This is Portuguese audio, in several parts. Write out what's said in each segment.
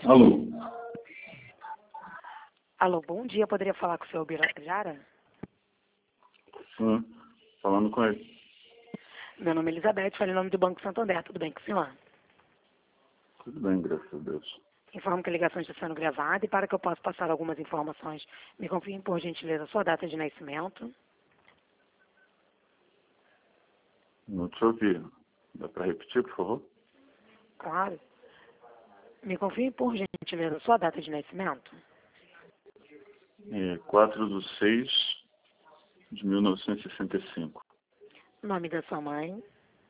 Alô? Alô, bom dia. Poderia falar com o senhor Birajara? Sim, falando com ele. Meu nome é Elizabeth, falo em nome do Banco Santander. Tudo bem com o senhor? Tudo bem, graças a Deus. Informo que a ligação está sendo gravada e para que eu possa passar algumas informações, me confirme por gentileza sua data de nascimento. Não te ouvi. Dá para repetir, por favor? Claro. Me confirme por gentileza sua data de nascimento. 4/6/1965. Nome da sua mãe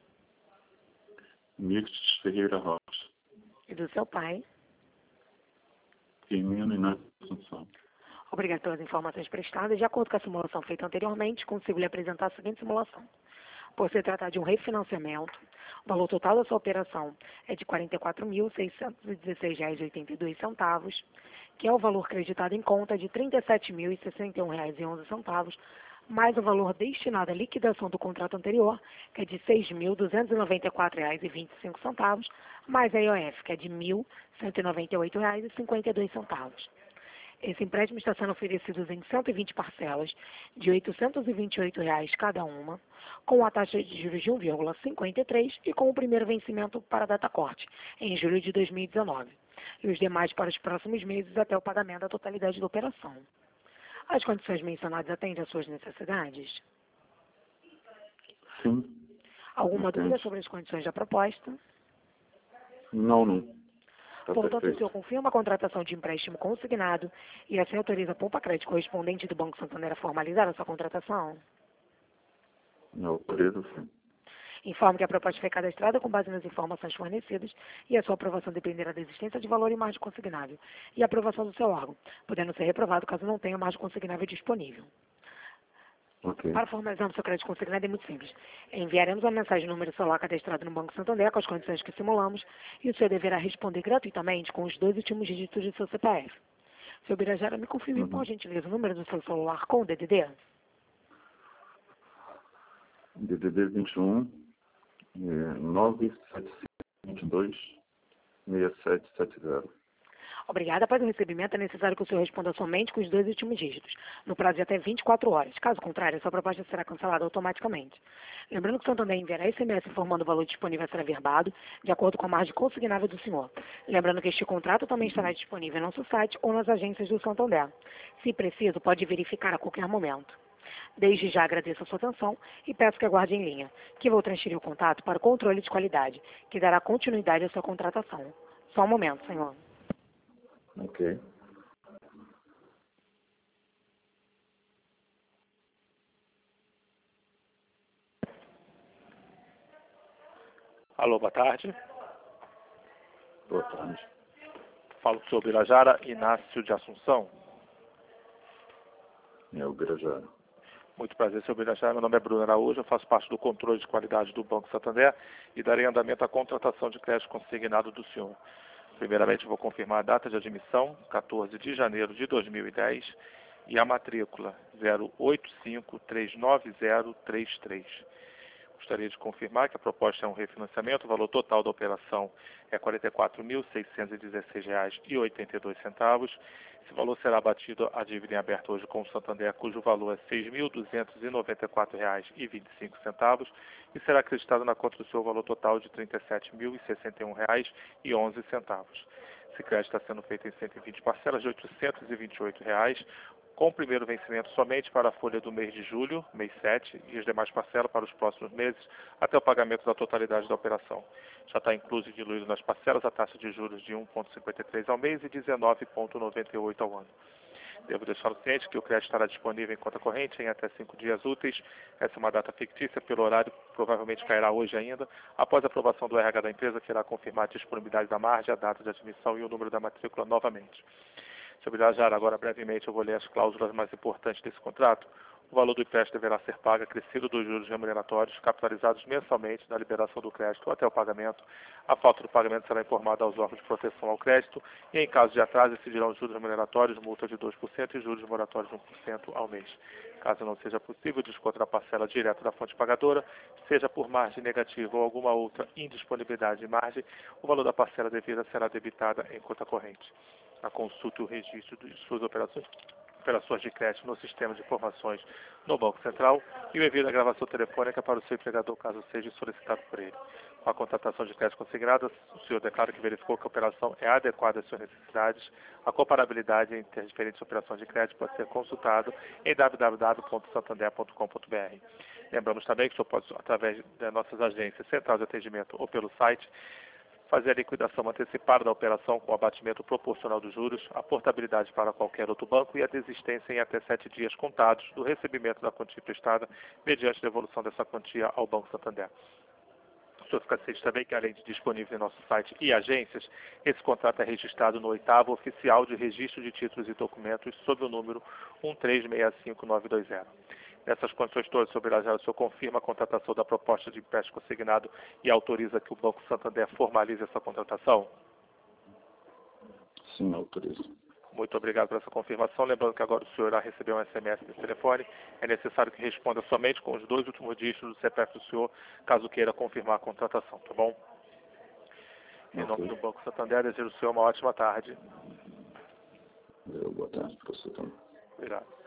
Mirtes Ferreira Rocha. e do seu pai. Firmino Inácio Assunção. Obrigado pelas informações prestadas. De acordo com a simulação feita anteriormente, consigo lhe apresentar a seguinte simulação. Por se tratar de um refinanciamento, o valor total da sua operação é de R$ 44.616,82, que é o valor creditado em conta de R$ 37.061,11, mais o valor destinado à liquidação do contrato anterior, que é de R$ 6.294,25, mais a IOF, que é de R$ 1.198,52. Esse empréstimo está sendo oferecido em 120 parcelas de R$ 828 cada uma, com a taxa de juros de 1,53 e com o primeiro vencimento para a data corte, em julho de 2019, e os demais para os próximos meses até o pagamento da totalidade da operação. As condições mencionadas atendem às suas necessidades? Sim. Alguma Entendo. dúvida sobre as condições da proposta? Não. Tá Portanto, o perfeito. senhor confirma a contratação de empréstimo consignado e assim autoriza a Poupa Crédito correspondente do Banco Santander a formalizar a sua contratação? Eu autorizo, sim. Informo que a proposta foi cadastrada com base nas informações fornecidas e a sua aprovação dependerá da existência de valor e margem consignável e a aprovação do seu órgão, podendo ser reprovado caso não tenha margem consignável disponível. Ok. Para formalizarmos seu crédito consignado é muito simples. Enviaremos uma mensagem no número celular cadastrado no Banco Santander com as condições que simulamos e o senhor deverá responder gratuitamente com os 2 últimos dígitos de seu CPF. Seu Birajara, me confirme, por gentileza, o número do seu celular com o DDD? DDD 21 97522 6770. Obrigada. Após o recebimento, é necessário que o senhor responda somente com os 2 últimos dígitos, no prazo de até 24 horas. Caso contrário, a sua proposta será cancelada automaticamente. Lembrando que o Santander enviará SMS informando o valor disponível a ser averbado, de acordo com a margem consignável do senhor. Lembrando que este contrato também estará disponível no nosso site ou nas agências do Santander. Se preciso, pode verificar a qualquer momento. Desde já agradeço a sua atenção e peço que aguarde em linha, que vou transferir o contato para o controle de qualidade, que dará continuidade à sua contratação. Só um momento, senhor. Ok. Alô, boa tarde. Boa tarde. Falo com o senhor Birajara Inácio de Assunção. É o Birajara. Muito prazer, senhor Birajara. Meu nome é Bruno Araújo, eu faço parte do controle de qualidade do Banco Santander e darei andamento à contratação de crédito consignado do senhor. Primeiramente, vou confirmar a data de admissão, 14 de janeiro de 2010, e a matrícula 085390333. Gostaria de confirmar que a proposta é um refinanciamento, o valor total da operação é R$ 44.616,82. Esse valor será abatido à dívida em aberto hoje com o Santander, cujo valor é R$ 6.294,25 e será acreditado na conta do senhor o valor total de R$ 37.061,11. Esse crédito está sendo feito em 120 parcelas de R$ 828, com o primeiro vencimento somente para a folha do mês de julho, mês 7, e as demais parcelas para os próximos meses, até o pagamento da totalidade da operação. Já está incluso e diluído nas parcelas a taxa de juros de 1,53 ao mês e 19,98 ao ano. Devo deixar o ciente que o crédito estará disponível em conta corrente em até 5 dias úteis. Essa é uma data fictícia, pelo horário provavelmente cairá hoje ainda, após a aprovação do RH da empresa, que irá confirmar a disponibilidade da margem, a data de admissão e o número da matrícula novamente. Senhor Birajara, agora brevemente eu vou ler as cláusulas mais importantes desse contrato. O valor do empréstimo deverá ser pago acrescido dos juros remuneratórios, capitalizados mensalmente na liberação do crédito até o pagamento. A falta do pagamento será informada aos órgãos de proteção ao crédito e, em caso de atraso, incidirão juros remuneratórios, multa de 2% e juros moratórios de 1% ao mês. Caso não seja possível desconto da parcela direta da fonte pagadora, seja por margem negativa ou alguma outra indisponibilidade de margem, o valor da parcela devida será debitada em conta corrente. A consulta e o registro de suas operações de crédito no sistema de informações no Banco Central e o envio da gravação telefônica para o seu empregador, caso seja solicitado por ele. Com a contratação de crédito consignada, o senhor declara que verificou que a operação é adequada às suas necessidades. A comparabilidade entre as diferentes operações de crédito pode ser consultado em www.santander.com.br. Lembramos também que o senhor pode, através das nossas agências, central de atendimento ou pelo site, fazer a liquidação antecipada da operação com abatimento proporcional dos juros, a portabilidade para qualquer outro banco e a desistência em até 7 dias contados do recebimento da quantia prestada, mediante devolução dessa quantia ao Banco Santander. O senhor fica ciente também que, além de disponível em nosso site e agências, esse contrato é registrado no 8º Oficial de Registro de Títulos e Documentos, sob o número 1365920. Nessas condições todas, o senhor confirma a contratação da proposta de empréstimo consignado e autoriza que o Banco Santander formalize essa contratação? Sim, autorizo. Muito obrigado por essa confirmação. Lembrando que agora o senhor irá receber um SMS nesse telefone. É necessário que responda somente com os 2 últimos dígitos do CPF do senhor, caso queira confirmar a contratação, tá bom? Em nome do Banco Santander, desejo ao senhor uma ótima tarde. Boa tarde, professor. Obrigado.